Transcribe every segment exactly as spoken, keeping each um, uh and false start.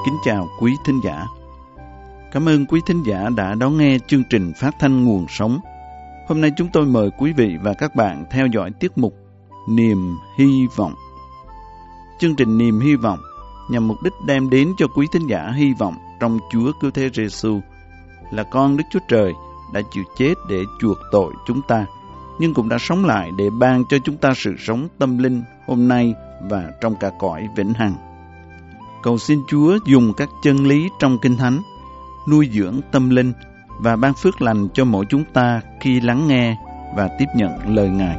Kính chào quý thính giả. Cảm ơn quý thính giả đã đón nghe chương trình phát thanh Nguồn Sống. Hôm nay chúng tôi mời quý vị và các bạn theo dõi tiết mục Niềm Hy Vọng. Chương trình Niềm Hy Vọng nhằm mục đích đem đến cho quý thính giả hy vọng trong Chúa Cứu Thế Giêsu là con Đức Chúa Trời đã chịu chết để chuộc tội chúng ta, nhưng cũng đã sống lại để ban cho chúng ta sự sống tâm linh hôm nay và trong cả cõi vĩnh hằng. Cầu xin Chúa dùng các chân lý trong Kinh Thánh nuôi dưỡng tâm linh và ban phước lành cho mỗi chúng ta khi lắng nghe và tiếp nhận lời Ngài.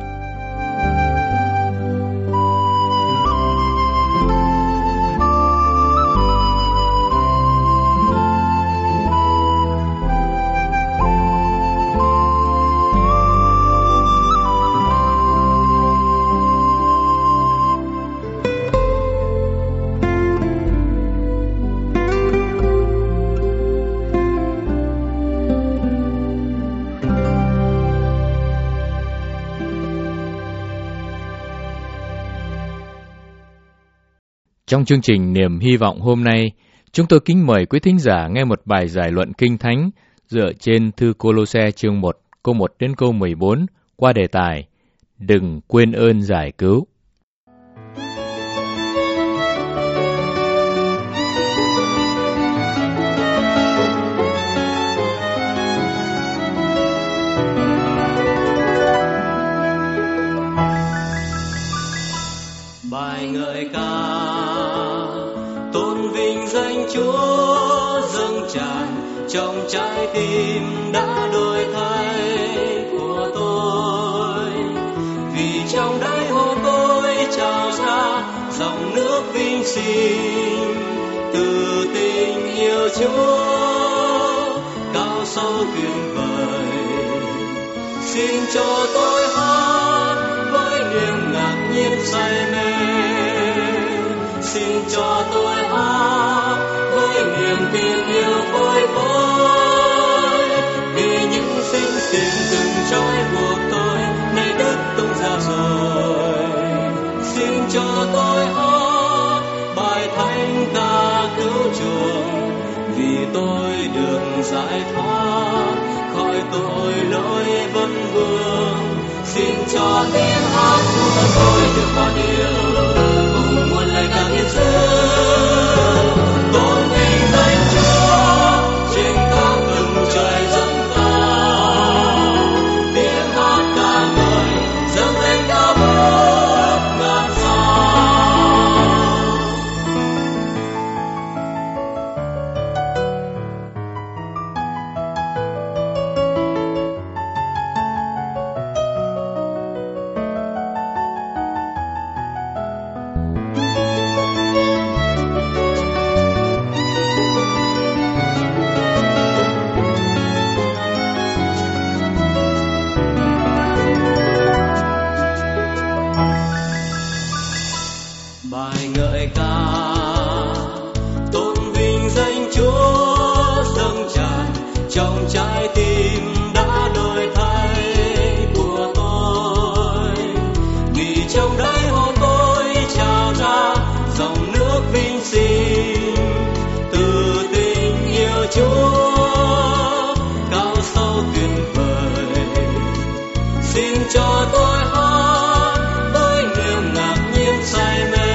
Trong chương trình Niềm Hy Vọng hôm nay, chúng tôi kính mời quý thính giả nghe một bài giải luận Kinh Thánh dựa trên thư Cô-lô-se chương một, câu một đến câu mười bốn qua đề tài Đừng quên ơn giải cứu. Bài ngợi ca tôn vinh danh Chúa dâng tràn trong trái tim đã đổi thay của tôi, vì trong đáy hồn tôi trào ra dòng nước vinh sinh từ tình yêu Chúa cao sâu tuyệt vời. Xin cho tôi hát với niềm ngạc nhiên say mê, xin cho tôi hát với niềm tin yêu phơi phới, vì những sinh tình từng trói buộc tôi nay đứt tung ra rồi. Xin cho tôi hát bài thánh ca cứu chuộc, vì tôi được giải thoát khỏi tội lỗi vấn vương. Xin cho tiếng hát của tôi được bao điều cùng muôn lời ca thiên dương, tôn vinh danh Chúa trên các tầng trời dâng cao. Tiếng hát ca ngợi dâng lên cao vút ngàn sao. Bài ngợi ca tôn vinh danh Chúa dâng tràn trong trái tim đã đổi thay của tôi, vì trong đáy hồn tôi trào ra dòng nước vinh sinh từ tình yêu Chúa cao sâu tuyệt vời. Xin cho tôi hát với niềm ngạc nhiên say mê,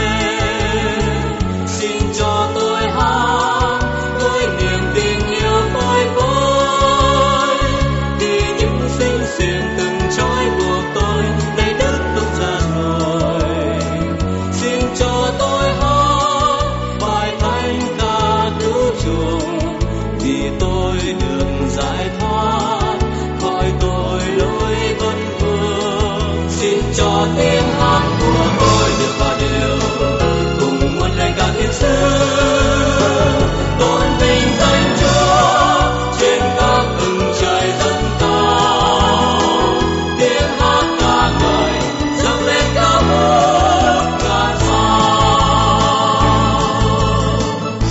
xin cho tôi hát với niềm tin yêu phơi phới, vì những sinh xiềng từng trói buộc tôi nay đứt tung ra rồi. Xin cho tôi hát bài thánh ca cứu chuộc, vì tôi được giải thoát khỏi tội lỗi vấn vương. Xin cho tiếng hát của tôi được vào điều cùng muôn lời ca thiên dương, tôn vinh danh Chúa trên các tầng trời dâng cao. Tiếng hát ca ngợi dâng lên cao vút ngàn sao.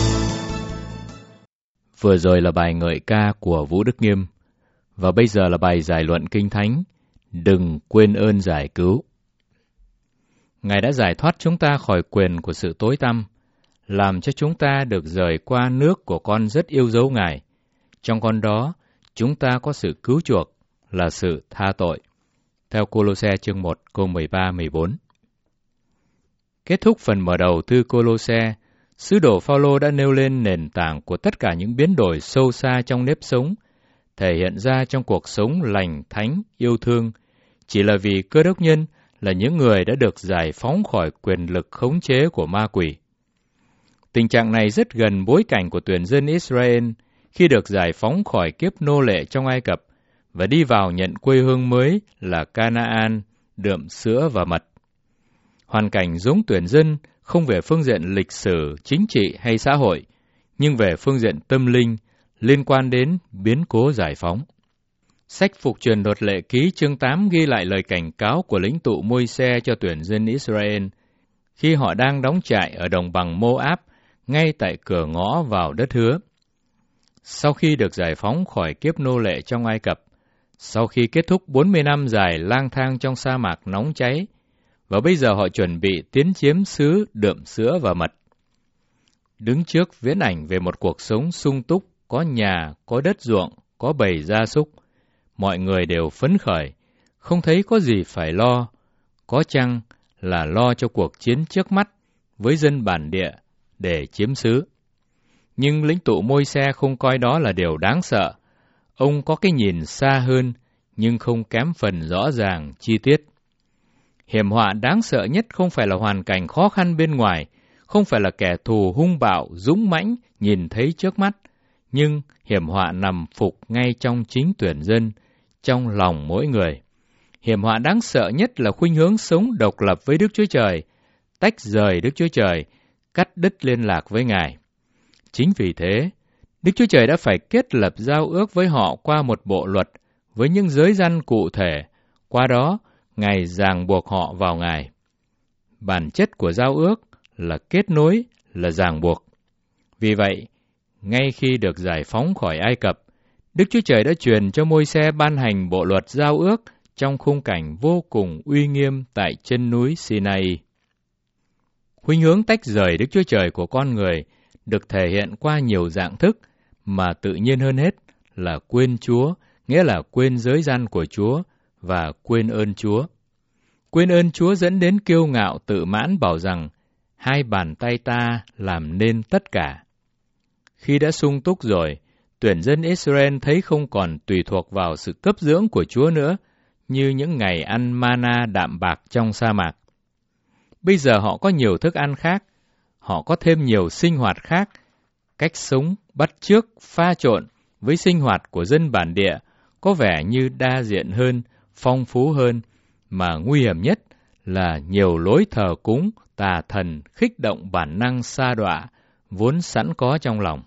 Vừa rồi là bài ngợi ca của Vũ Đức Nghiêm, và bây giờ là bài giải luận Kinh Thánh Đừng quên ơn giải cứu. Ngài đã giải thoát chúng ta khỏi quyền của sự tối tăm, làm cho chúng ta được rời qua nước của con rất yêu dấu Ngài. Trong con đó, chúng ta có sự cứu chuộc, là sự tha tội. Theo Cô-lô-se chương một câu mười ba mười bốn. Kết thúc phần mở đầu thư Cô-lô-se, sứ đồ Phao-lô đã nêu lên nền tảng của tất cả những biến đổi sâu xa trong nếp sống, thể hiện ra trong cuộc sống lành thánh, yêu thương, chỉ là vì Cơ Đốc nhân là những người đã được giải phóng khỏi quyền lực khống chế của ma quỷ. Tình trạng này rất gần bối cảnh của tuyển dân Israel khi được giải phóng khỏi kiếp nô lệ trong Ai Cập và đi vào nhận quê hương mới là Canaan, đượm sữa và mật. Hoàn cảnh giống tuyển dân không về phương diện lịch sử, chính trị hay xã hội, nhưng về phương diện tâm linh, liên quan đến biến cố giải phóng. Sách Phục truyền Luật Lệ Ký chương tám ghi lại lời cảnh cáo của lĩnh tụ Môi-se cho tuyển dân Israel khi họ đang đóng trại ở đồng bằng Mô-áp, ngay tại cửa ngõ vào đất hứa. Sau khi được giải phóng khỏi kiếp nô lệ trong Ai Cập, sau khi kết thúc bốn mươi năm dài lang thang trong sa mạc nóng cháy, và bây giờ họ chuẩn bị tiến chiếm xứ đượm sữa và mật. Đứng trước viễn ảnh về một cuộc sống sung túc, có nhà, có đất ruộng, có bầy gia súc, mọi người đều phấn khởi, không thấy có gì phải lo, có chăng là lo cho cuộc chiến trước mắt với dân bản địa để chiếm xứ. Nhưng lĩnh tụ Môi-se không coi đó là điều đáng sợ. Ông có cái nhìn xa hơn, nhưng không kém phần rõ ràng, chi tiết. Hiểm họa đáng sợ nhất không phải là hoàn cảnh khó khăn bên ngoài, không phải là kẻ thù hung bạo, dũng mãnh, nhìn thấy trước mắt, nhưng hiểm họa nằm phục ngay trong chính tuyển dân, trong lòng mỗi người. Hiểm họa đáng sợ nhất là khuynh hướng sống độc lập với Đức Chúa Trời, tách rời Đức Chúa Trời, cắt đứt liên lạc với Ngài. Chính vì thế, Đức Chúa Trời đã phải kết lập giao ước với họ qua một bộ luật, với những giới răn cụ thể, qua đó Ngài ràng buộc họ vào Ngài. Bản chất của giao ước là kết nối, là ràng buộc. Vì vậy, ngay khi được giải phóng khỏi Ai Cập, Đức Chúa Trời đã truyền cho Môi-se ban hành bộ luật giao ước trong khung cảnh vô cùng uy nghiêm tại chân núi Sinai. Khuynh hướng tách rời Đức Chúa Trời của con người được thể hiện qua nhiều dạng thức, mà tự nhiên hơn hết là quên Chúa, nghĩa là quên giới răn của Chúa và quên ơn Chúa. Quên ơn Chúa dẫn đến kiêu ngạo tự mãn bảo rằng hai bàn tay ta làm nên tất cả. Khi đã sung túc rồi, tuyển dân Israel thấy không còn tùy thuộc vào sự cấp dưỡng của Chúa nữa, như những ngày ăn mana đạm bạc trong sa mạc. Bây giờ họ có nhiều thức ăn khác, họ có thêm nhiều sinh hoạt khác, cách sống bắt chước pha trộn với sinh hoạt của dân bản địa có vẻ như đa diện hơn, phong phú hơn, mà nguy hiểm nhất là nhiều lối thờ cúng tà thần khích động bản năng sa đọa vốn sẵn có trong lòng.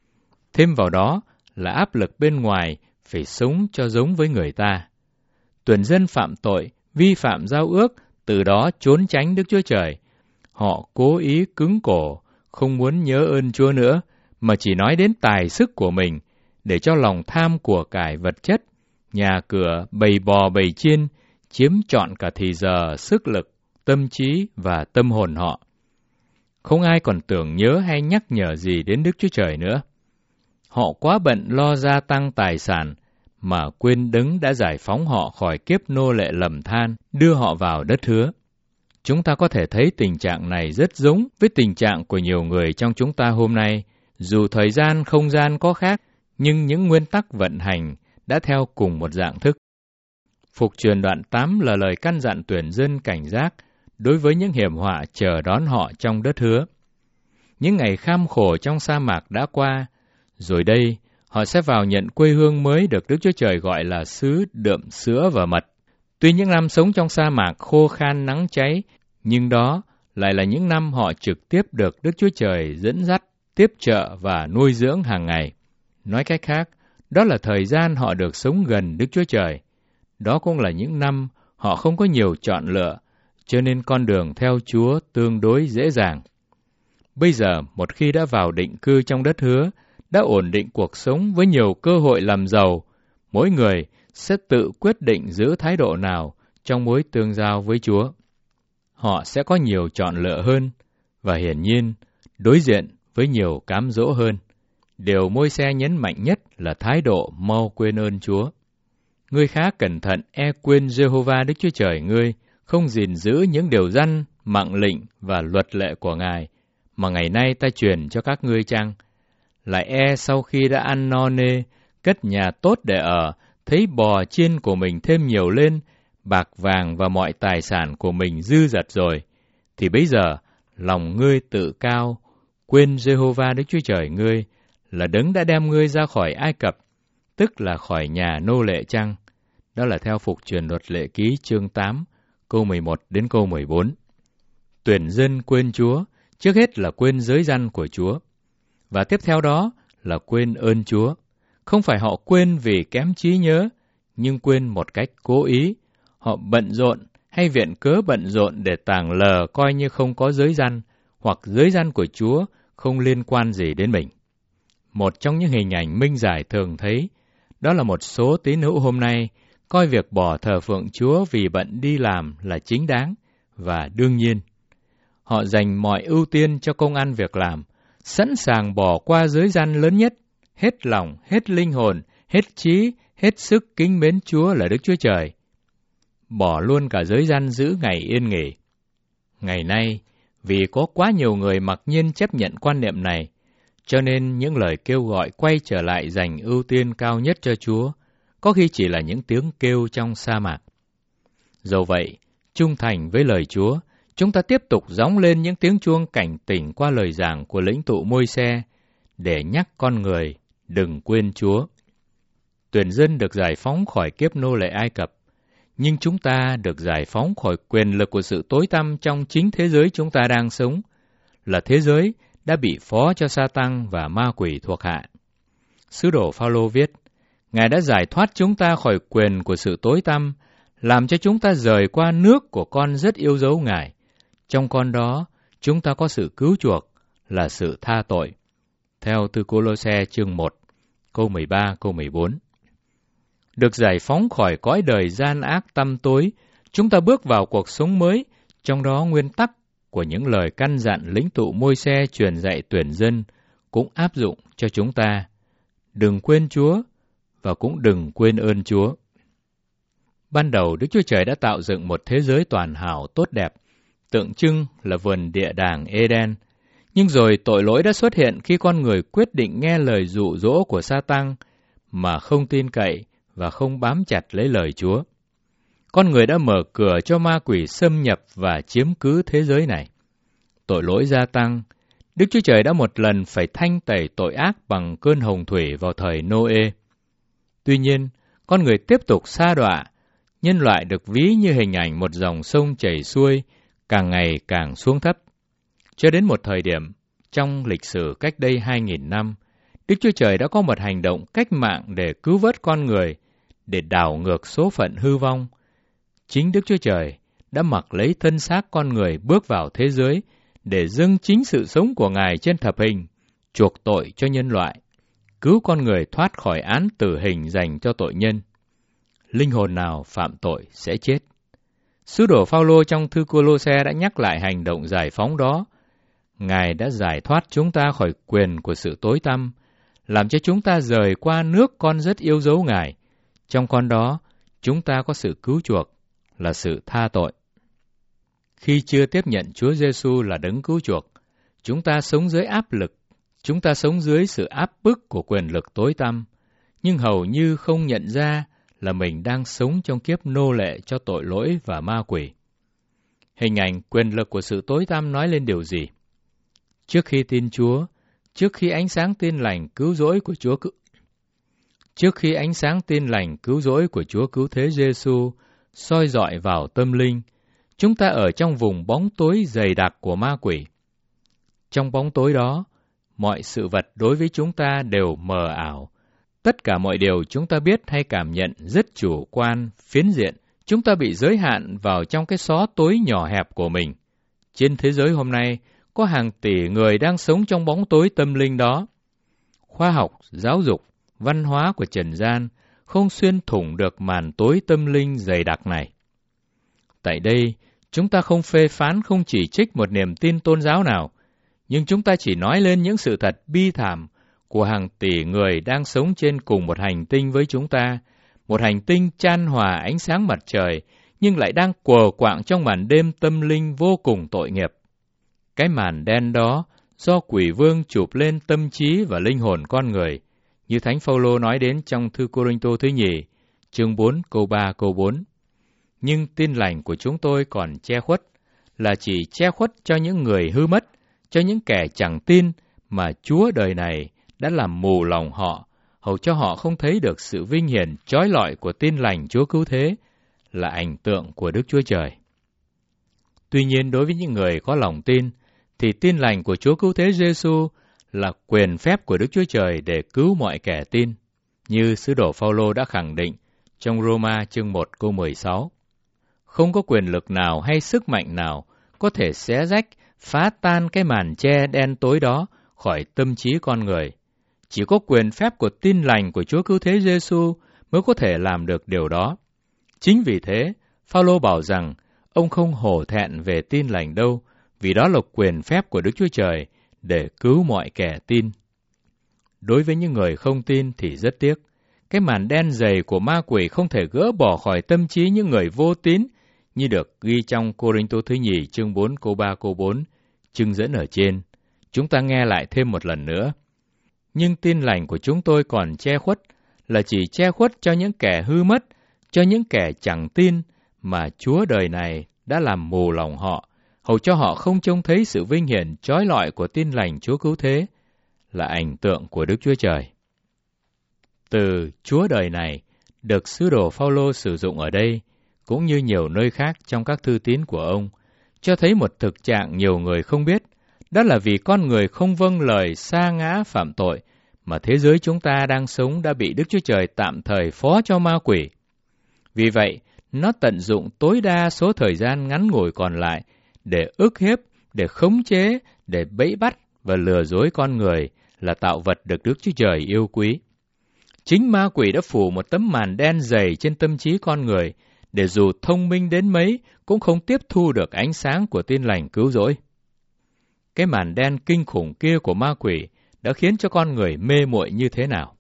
Thêm vào đó là áp lực bên ngoài phải sống cho giống với người ta. Tuyển dân phạm tội, vi phạm giao ước, từ đó trốn tránh Đức Chúa Trời. Họ cố ý cứng cổ, không muốn nhớ ơn Chúa nữa, mà chỉ nói đến tài sức của mình, để cho lòng tham của cải vật chất, nhà cửa, bầy bò bầy chiên, chiếm trọn cả thì giờ, sức lực, tâm trí và tâm hồn họ. Không ai còn tưởng nhớ hay nhắc nhở gì đến Đức Chúa Trời nữa. Họ quá bận lo gia tăng tài sản, mà quên Đấng đã giải phóng họ khỏi kiếp nô lệ lầm than, đưa họ vào đất hứa. Chúng ta có thể thấy tình trạng này rất giống với tình trạng của nhiều người trong chúng ta hôm nay. Dù thời gian, không gian có khác, nhưng những nguyên tắc vận hành đã theo cùng một dạng thức. Phục truyền đoạn tám là lời căn dặn tuyển dân cảnh giác đối với những hiểm họa chờ đón họ trong đất hứa. Những ngày kham khổ trong sa mạc đã qua, rồi đây họ sẽ vào nhận quê hương mới được Đức Chúa Trời gọi là xứ đượm sữa và mật. Tuy những năm sống trong sa mạc khô khan nắng cháy, nhưng đó lại là những năm họ trực tiếp được Đức Chúa Trời dẫn dắt, tiếp trợ và nuôi dưỡng hàng ngày. Nói cách khác, đó là thời gian họ được sống gần Đức Chúa Trời. Đó cũng là những năm họ không có nhiều chọn lựa, cho nên con đường theo Chúa tương đối dễ dàng. Bây giờ, một khi đã vào định cư trong đất hứa, đã ổn định cuộc sống với nhiều cơ hội làm giàu, mỗi người sẽ tự quyết định giữ thái độ nào trong mối tương giao với Chúa. Họ sẽ có nhiều chọn lựa hơn, và hiển nhiên, đối diện với nhiều cám dỗ hơn. Điều Môi-se nhấn mạnh nhất là thái độ mau quên ơn Chúa. Ngươi khá cẩn thận e quên Giê-hô-va Đức Chúa Trời ngươi, không gìn giữ những điều răn, mạng lệnh và luật lệ của Ngài, mà ngày nay ta truyền cho các ngươi chăng? Lại e sau khi đã ăn no nê, cất nhà tốt để ở, thấy bò chiên của mình thêm nhiều lên, bạc vàng và mọi tài sản của mình dư dật rồi, thì bây giờ lòng ngươi tự cao, quên Giê-hô-va Đức Chúa Trời ngươi, là đấng đã đem ngươi ra khỏi Ai Cập, tức là khỏi nhà nô lệ chăng? Đó là theo Phục Truyền Luật Lệ Ký chương tám, câu mười một đến câu mười bốn. Tuyển dân quên Chúa, trước hết là quên giới răn của Chúa, và tiếp theo đó là quên ơn Chúa. Không phải họ quên vì kém trí nhớ, nhưng quên một cách cố ý. Họ bận rộn hay viện cớ bận rộn để tàng lờ coi như không có giới răn, hoặc giới răn của Chúa không liên quan gì đến mình. Một trong những hình ảnh minh giải thường thấy, đó là một số tín hữu hôm nay coi việc bỏ thờ phượng Chúa vì bận đi làm là chính đáng và đương nhiên. Họ dành mọi ưu tiên cho công ăn việc làm, sẵn sàng bỏ qua giới răn lớn nhất, hết lòng, hết linh hồn, hết trí, hết sức kính mến Chúa là Đức Chúa Trời. Bỏ luôn cả giới răn giữ ngày yên nghỉ. Ngày nay, vì có quá nhiều người mặc nhiên chấp nhận quan niệm này, cho nên những lời kêu gọi quay trở lại dành ưu tiên cao nhất cho Chúa, có khi chỉ là những tiếng kêu trong sa mạc. Dẫu vậy, trung thành với lời Chúa, chúng ta tiếp tục gióng lên những tiếng chuông cảnh tỉnh qua lời giảng của lãnh tụ Môi-se để nhắc con người đừng quên Chúa. Tuyển dân được giải phóng khỏi kiếp nô lệ Ai Cập, nhưng chúng ta được giải phóng khỏi quyền lực của sự tối tăm trong chính thế giới chúng ta đang sống, là thế giới đã bị phó cho Sa-tăng và ma quỷ thuộc hạ. Sứ đồ Phao-lô viết, Ngài đã giải thoát chúng ta khỏi quyền của sự tối tăm, làm cho chúng ta rời qua nước của con rất yêu dấu Ngài. Trong con đó, chúng ta có sự cứu chuộc, là sự tha tội. Theo Thư Cô-lô-se chương một, câu mười ba, câu mười bốn. Được giải phóng khỏi cõi đời gian ác tăm tối, chúng ta bước vào cuộc sống mới, trong đó nguyên tắc của những lời căn dặn lãnh tụ Môi-se truyền dạy tuyển dân cũng áp dụng cho chúng ta. Đừng quên Chúa và cũng đừng quên ơn Chúa. Ban đầu, Đức Chúa Trời đã tạo dựng một thế giới toàn hảo tốt đẹp, tượng trưng là vườn địa đàng Eden. Nhưng rồi tội lỗi đã xuất hiện khi con người quyết định nghe lời dụ dỗ của Sa-tăng mà không tin cậy và không bám chặt lấy lời Chúa. Con người đã mở cửa cho ma quỷ xâm nhập và chiếm cứ thế giới này. Tội lỗi gia tăng. Đức Chúa Trời đã một lần phải thanh tẩy tội ác bằng cơn hồng thủy vào thời Nô-ê. Tuy nhiên, con người tiếp tục sa đọa, nhân loại được ví như hình ảnh một dòng sông chảy xuôi, càng ngày càng xuống thấp. Cho đến một thời điểm, trong lịch sử cách đây hai nghìn năm, Đức Chúa Trời đã có một hành động cách mạng để cứu vớt con người, để đảo ngược số phận hư vong. Chính Đức Chúa Trời đã mặc lấy thân xác con người bước vào thế giới để dâng chính sự sống của Ngài trên thập hình, chuộc tội cho nhân loại, cứu con người thoát khỏi án tử hình dành cho tội nhân. Linh hồn nào phạm tội sẽ chết. Sứ đồ Phao-lô trong thư Cô-lô-se đã nhắc lại hành động giải phóng đó. Ngài đã giải thoát chúng ta khỏi quyền của sự tối tăm, làm cho chúng ta rời qua nước con rất yêu dấu Ngài. Trong con đó, chúng ta có sự cứu chuộc, là sự tha tội. Khi chưa tiếp nhận Chúa Giê-xu là đấng cứu chuộc, chúng ta sống dưới áp lực, chúng ta sống dưới sự áp bức của quyền lực tối tăm, nhưng hầu như không nhận ra là mình đang sống trong kiếp nô lệ cho tội lỗi và ma quỷ. Hình ảnh quyền lực của sự tối tăm nói lên điều gì? Trước khi tin Chúa, trước khi ánh sáng tin lành cứu rỗi của Chúa cứu... Trước khi ánh sáng tin lành cứu rỗi của Chúa Cứu Thế Giê-xu soi rọi vào tâm linh, chúng ta ở trong vùng bóng tối dày đặc của ma quỷ. Trong bóng tối đó, mọi sự vật đối với chúng ta đều mờ ảo. Tất cả mọi điều chúng ta biết hay cảm nhận rất chủ quan, phiến diện. Chúng ta bị giới hạn vào trong cái xó tối nhỏ hẹp của mình. Trên thế giới hôm nay, có hàng tỷ người đang sống trong bóng tối tâm linh đó. Khoa học, giáo dục, văn hóa của trần gian không xuyên thủng được màn tối tâm linh dày đặc này. Tại đây, chúng ta không phê phán, không chỉ trích một niềm tin tôn giáo nào, nhưng chúng ta chỉ nói lên những sự thật bi thảm của hàng tỷ người đang sống trên cùng một hành tinh với chúng ta, một hành tinh chan hòa ánh sáng mặt trời, nhưng lại đang quờ quạng trong màn đêm tâm linh vô cùng tội nghiệp. Cái màn đen đó do quỷ vương chụp lên tâm trí và linh hồn con người, như Thánh Phaolô nói đến trong thư Cô-rinh-tô thứ nhì, chương bốn câu ba câu bốn. Nhưng tin lành của chúng tôi còn che khuất, là chỉ che khuất cho những người hư mất, cho những kẻ chẳng tin mà Chúa đời này đã làm mù lòng họ, hầu cho họ không thấy được sự vinh hiển chói lọi của tin lành Chúa cứu thế, là ảnh tượng của Đức Chúa Trời. Tuy nhiên, đối với những người có lòng tin, thì tin lành của Chúa cứu thế Giê-xu là quyền phép của Đức Chúa Trời để cứu mọi kẻ tin, như sứ đồ Phaolô đã khẳng định trong Roma chương một câu mười sáu. Không có quyền lực nào hay sức mạnh nào có thể xé rách, phá tan cái màn che đen tối đó khỏi tâm trí con người. Chỉ có quyền phép của tin lành của Chúa cứu thế Giê-xu mới có thể làm được điều đó. Chính vì thế, Phaolô bảo rằng ông không hổ thẹn về tin lành đâu, vì đó là quyền phép của Đức Chúa Trời để cứu mọi kẻ tin. Đối với những người không tin thì rất tiếc. Cái màn đen dày của ma quỷ không thể gỡ bỏ khỏi tâm trí những người vô tín, như được ghi trong Cô-rinh-tô thứ nhì chương bốn câu ba câu bốn, chương dẫn ở trên. Chúng ta nghe lại thêm một lần nữa. Nhưng tin lành của chúng tôi còn che khuất, là chỉ che khuất cho những kẻ hư mất, cho những kẻ chẳng tin, mà Chúa đời này đã làm mù lòng họ, hầu cho họ không trông thấy sự vinh hiển chói lọi của tin lành Chúa cứu thế, là ảnh tượng của Đức Chúa Trời. Từ Chúa đời này được sứ đồ Phaolô sử dụng ở đây, cũng như nhiều nơi khác trong các thư tín của ông, cho thấy một thực trạng nhiều người không biết, đó là vì con người không vâng lời sa ngã phạm tội, mà thế giới chúng ta đang sống đã bị Đức Chúa Trời tạm thời phó cho ma quỷ. Vì vậy, nó tận dụng tối đa số thời gian ngắn ngủi còn lại để ức hiếp, để khống chế, để bẫy bắt và lừa dối con người, là tạo vật được Đức Chúa Trời yêu quý. Chính ma quỷ đã phủ một tấm màn đen dày trên tâm trí con người, để dù thông minh đến mấy cũng không tiếp thu được ánh sáng của tin lành cứu rỗi. Cái màn đen kinh khủng kia của ma quỷ đã khiến cho con người mê muội như thế nào?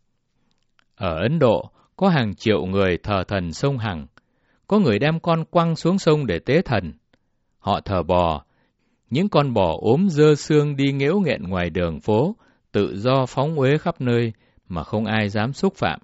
Ở Ấn Độ, có hàng triệu người thờ thần sông Hằng. Có người đem con quăng xuống sông để tế thần. Họ thờ bò. Những con bò ốm dơ xương đi nghễu nghẹn ngoài đường phố, tự do phóng uế khắp nơi mà không ai dám xúc phạm.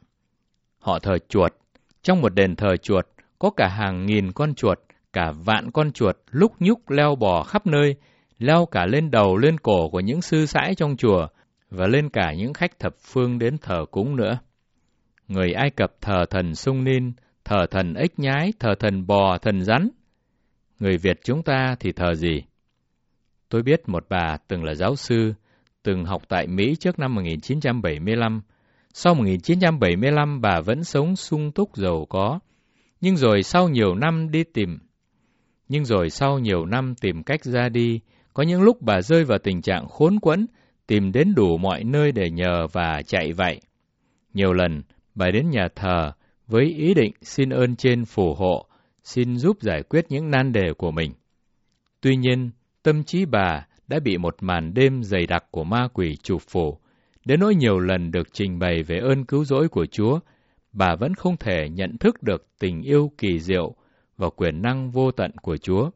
Họ thờ chuột. Trong một đền thờ chuột, có cả hàng nghìn con chuột, cả vạn con chuột lúc nhúc leo bò khắp nơi, leo cả lên đầu lên cổ của những sư sãi trong chùa, và lên cả những khách thập phương đến thờ cúng nữa. Người Ai Cập thờ thần sung Nin, thờ thần ếch nhái, thờ thần bò, thần rắn. Người Việt chúng ta thì thờ gì? Tôi biết một bà từng là giáo sư, từng học tại Mỹ trước năm một nghìn chín trăm bảy mươi lăm. Sau một nghìn chín trăm bảy mươi lăm, bà vẫn sống sung túc giàu có. Nhưng rồi sau nhiều năm đi tìm, nhưng rồi sau nhiều năm tìm cách ra đi, có những lúc bà rơi vào tình trạng khốn quẫn, tìm đến đủ mọi nơi để nhờ và chạy vậy. Nhiều lần, bà đến nhà thờ với ý định xin ơn trên phù hộ, xin giúp giải quyết những nan đề của mình. Tuy nhiên, tâm trí bà đã bị một màn đêm dày đặc của ma quỷ chụp phủ, đến nỗi nhiều lần được trình bày về ơn cứu rỗi của Chúa, bà vẫn không thể nhận thức được tình yêu kỳ diệu và quyền năng vô tận của Chúa.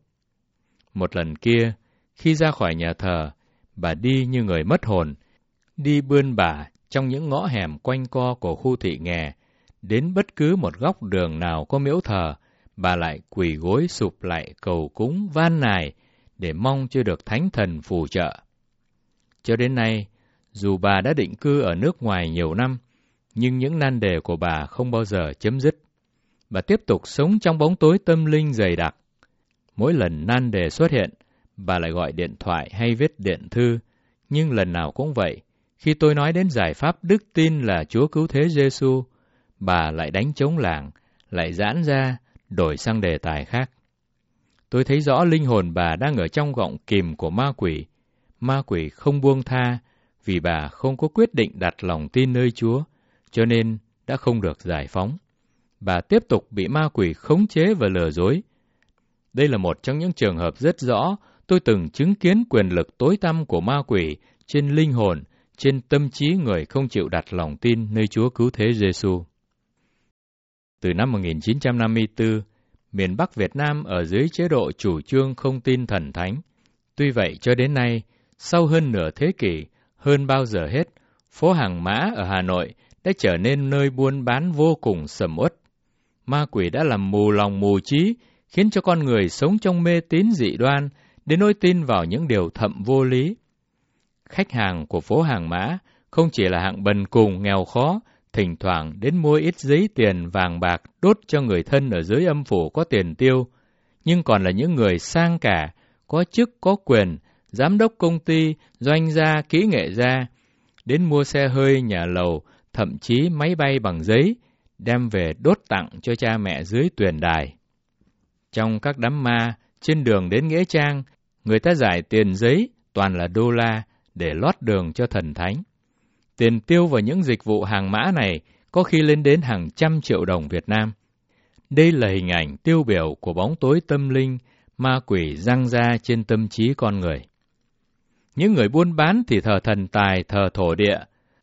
Một lần kia, khi ra khỏi nhà thờ, bà đi như người mất hồn, đi bươn bả trong những ngõ hẻm quanh co của khu thị nghè, đến bất cứ một góc đường nào có miếu thờ, bà lại quỳ gối sụp lại cầu cúng van nài để mong cho được Thánh Thần phù trợ. Cho đến nay, dù bà đã định cư ở nước ngoài nhiều năm, nhưng những nan đề của bà không bao giờ chấm dứt. Bà tiếp tục sống trong bóng tối tâm linh dày đặc. Mỗi lần nan đề xuất hiện, bà lại gọi điện thoại hay viết điện thư, nhưng lần nào cũng vậy. Khi tôi nói đến giải pháp đức tin là Chúa cứu thế Giê-xu, bà lại đánh trống lảng, lại giãn ra, đổi sang đề tài khác. Tôi thấy rõ linh hồn bà đang ở trong gọng kìm của ma quỷ. Ma quỷ không buông tha, vì bà không có quyết định đặt lòng tin nơi Chúa, cho nên đã không được giải phóng. Bà tiếp tục bị ma quỷ khống chế và lừa dối. Đây là một trong những trường hợp rất rõ tôi từng chứng kiến quyền lực tối tăm của ma quỷ trên linh hồn, trên tâm trí người không chịu đặt lòng tin nơi Chúa Cứu Thế Giêsu. Từ năm một nghìn chín trăm năm mươi tư, miền Bắc Việt Nam ở dưới chế độ chủ trương không tin thần thánh. Tuy vậy cho đến nay, sau hơn nửa thế kỷ, hơn bao giờ hết, phố Hàng Mã ở Hà Nội đã trở nên nơi buôn bán vô cùng sầm uất. Ma quỷ đã làm mù lòng mù trí, khiến cho con người sống trong mê tín dị đoan, đến nỗi tin vào những điều thậm vô lý. Khách hàng của phố Hàng Mã không chỉ là hạng bần cùng nghèo khó, thỉnh thoảng đến mua ít giấy tiền vàng bạc đốt cho người thân ở dưới âm phủ có tiền tiêu, nhưng còn là những người sang cả, có chức có quyền, giám đốc công ty, doanh gia, kỹ nghệ gia, đến mua xe hơi, nhà lầu, thậm chí máy bay bằng giấy, đem về đốt tặng cho cha mẹ dưới tuyền đài. Trong các đám ma, trên đường đến Nghĩa Trang, người ta giải tiền giấy toàn là đô la để lót đường cho thần thánh. Tiền tiêu vào những dịch vụ hàng mã này có khi lên đến hàng trăm triệu đồng Việt Nam. Đây là hình ảnh tiêu biểu của bóng tối tâm linh, ma quỷ giăng ra trên tâm trí con người. Những người buôn bán thì thờ thần tài, thờ thổ địa.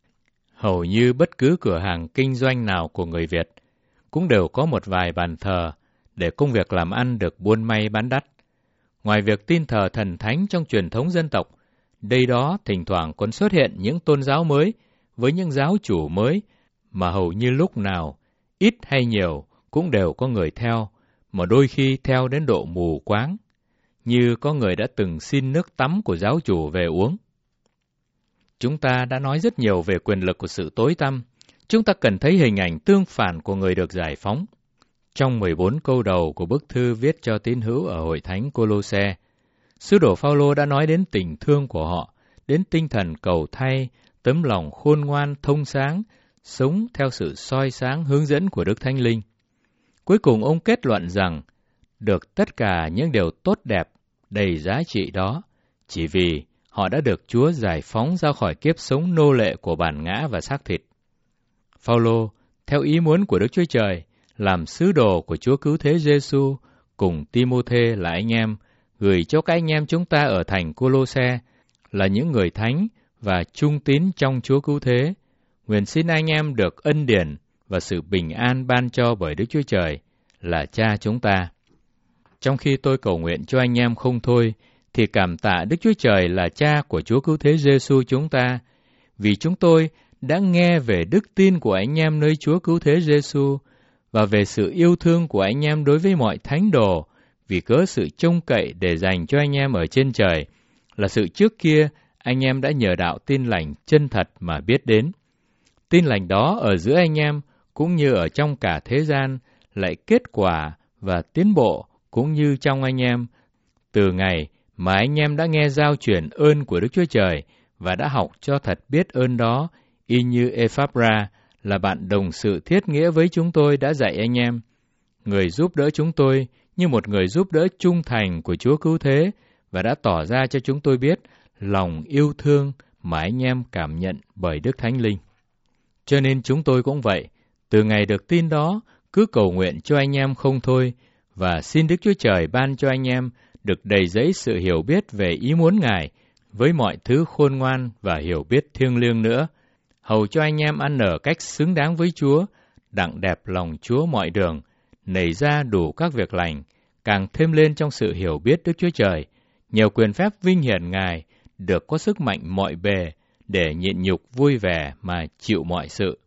Hầu như bất cứ cửa hàng kinh doanh nào của người Việt cũng đều có một vài bàn thờ để công việc làm ăn được buôn may bán đắt. Ngoài việc tin thờ thần thánh trong truyền thống dân tộc, đây đó thỉnh thoảng còn xuất hiện những tôn giáo mới với những giáo chủ mới mà hầu như lúc nào, ít hay nhiều, cũng đều có người theo, mà đôi khi theo đến độ mù quáng, như có người đã từng xin nước tắm của giáo chủ về uống. Chúng ta đã nói rất nhiều về quyền lực của sự tối tăm. Chúng ta cần thấy hình ảnh tương phản của người được giải phóng. Trong mười bốn câu đầu của bức thư viết cho tín hữu ở hội thánh Cô-lô-se, sứ đồ Phao-lô đã nói đến tình thương của họ, đến tinh thần cầu thay, tấm lòng khôn ngoan, thông sáng, sống theo sự soi sáng hướng dẫn của Đức Thánh Linh. Cuối cùng ông kết luận rằng, được tất cả những điều tốt đẹp, đầy giá trị đó, chỉ vì họ đã được Chúa giải phóng ra khỏi kiếp sống nô lệ của bản ngã và xác thịt. Phao-lô, theo ý muốn của Đức Chúa Trời, làm sứ đồ của Chúa Cứu Thế Giêsu cùng Ti-mô-thê là anh em, gửi cho các anh em chúng ta ở thành Cô-lô-se là những người thánh và trung tín trong Chúa Cứu Thế. Nguyện xin anh em được ân điển và sự bình an ban cho bởi Đức Chúa Trời là Cha chúng ta. Trong khi tôi cầu nguyện cho anh em không thôi, thì cảm tạ Đức Chúa Trời là Cha của Chúa Cứu Thế Giêsu chúng ta, vì chúng tôi đã nghe về đức tin của anh em nơi Chúa Cứu Thế Giêsu và về sự yêu thương của anh em đối với mọi thánh đồ, vì cớ sự trông cậy để dành cho anh em ở trên trời là sự trước kia anh em đã nhờ đạo tin lành chân thật mà biết đến. Tin lành đó ở giữa anh em cũng như ở trong cả thế gian lại kết quả và tiến bộ cũng như trong anh em từ ngày mà anh em đã nghe giao truyền ơn của Đức Chúa Trời và đã học cho thật biết ơn đó, y như Ephapra là bạn đồng sự thiết nghĩa với chúng tôi đã dạy anh em, người giúp đỡ chúng tôi như một người giúp đỡ trung thành của Chúa Cứu Thế và đã tỏ ra cho chúng tôi biết lòng yêu thương mà anh em cảm nhận bởi Đức Thánh Linh. Cho nên chúng tôi cũng vậy, từ ngày được tin đó, cứ cầu nguyện cho anh em không thôi, và xin Đức Chúa Trời ban cho anh em được đầy dẫy sự hiểu biết về ý muốn Ngài, với mọi thứ khôn ngoan và hiểu biết thiêng liêng nữa, hầu cho anh em ăn ở cách xứng đáng với Chúa, đặng đẹp lòng Chúa mọi đường, nảy ra đủ các việc lành, càng thêm lên trong sự hiểu biết Đức Chúa Trời, nhờ quyền phép vinh hiển Ngài, được có sức mạnh mọi bề, để nhịn nhục vui vẻ mà chịu mọi sự.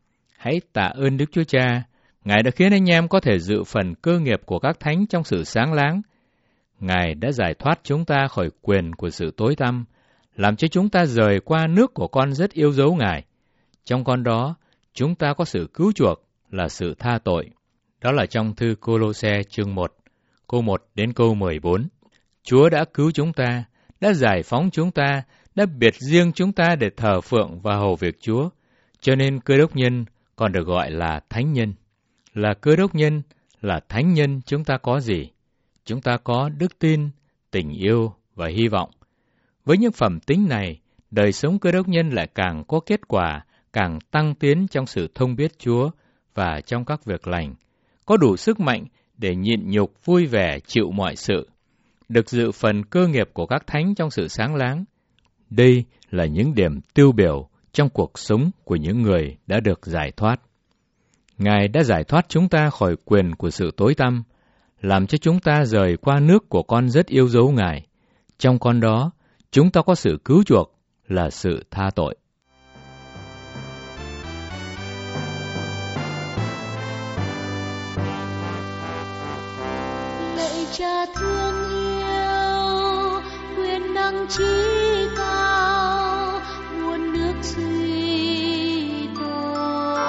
Hãy tạ ơn Đức Chúa Cha, Ngài đã khiến anh em có thể dự phần cơ nghiệp của các thánh trong sự sáng láng. Ngài đã giải thoát chúng ta khỏi quyền của sự tối tăm, làm cho chúng ta rời qua nước của con rất yêu dấu Ngài. Trong con đó, chúng ta có sự cứu chuộc là sự tha tội. Đó là trong thư Cô-lô-se chương một, câu một đến câu mười bốn. Chúa đã cứu chúng ta, đã giải phóng chúng ta, đã biệt riêng chúng ta để thờ phượng và hầu việc Chúa. Cho nên Cơ Đốc nhân còn được gọi là thánh nhân. Là Cơ Đốc nhân, là thánh nhân chúng ta có gì? Chúng ta có đức tin, tình yêu và hy vọng. Với những phẩm tính này, đời sống Cơ Đốc nhân lại càng có kết quả, càng tăng tiến trong sự thông biết Chúa và trong các việc lành, có đủ sức mạnh để nhịn nhục vui vẻ chịu mọi sự. được dự phần cơ nghiệp của các thánh trong sự sáng láng. Đây là những điểm tiêu biểu trong cuộc sống của những người đã được giải thoát. Ngài đã giải thoát chúng ta khỏi quyền của sự tối tăm, làm cho chúng ta rời qua nước của con rất yêu dấu Ngài. Trong con đó, chúng ta có sự cứu chuộc là sự tha tội. Lạy Cha thương yêu, quyền năng trí cao, nguồn nước duy tội.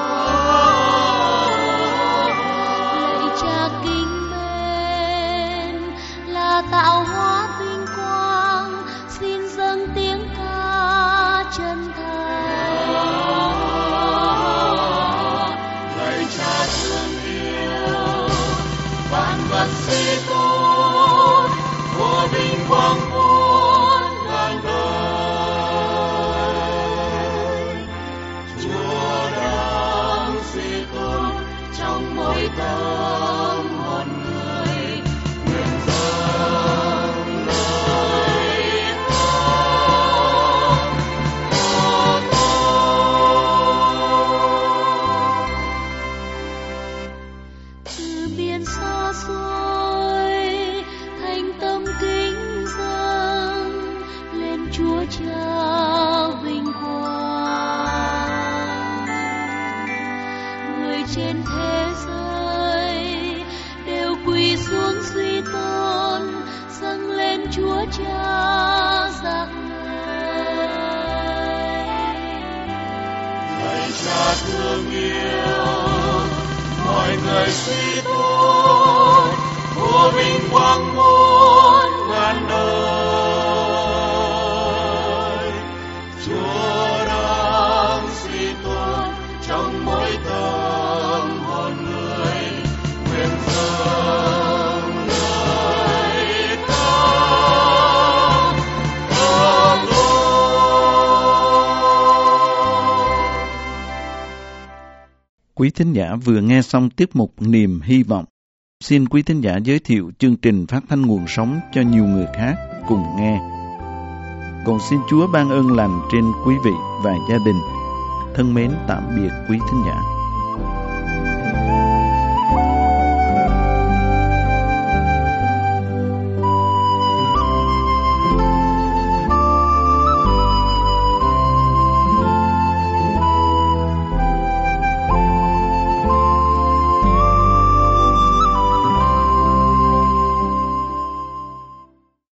Lạy Cha kính mến, là tạo hóa vinh quang, xin dâng tiếng ca chân thành. Lạy Cha thương yêu, vạn vật suy tôn, của vinh quang muôn ngàn đời. Chúa đang suy tôn trong mỗi tâm hồn người, nguyện dâng lời ca của tôi. Từ biển xa xôi thành tâm kính dâng lên Chúa Cha vinh quang. Người trên thế giới đều quỳ xuống suy tôn, dâng lên Chúa Cha giác ngợi. Lạy Cha thương yêu, mọi người suy tôn, của vinh quang muôn ngàn đời. Chúa đang suy tôn trong mỗi tâm hồn người, nguyện dâng lời ca của tôi. Quý thính giả vừa nghe xong tiết mục Niềm Hy Vọng. Xin quý thính giả giới thiệu chương trình phát thanh nguồn sống cho nhiều người khác cùng nghe. Còn xin Chúa ban ơn lành trên quý vị và gia đình. Thân mến tạm biệt quý thính giả.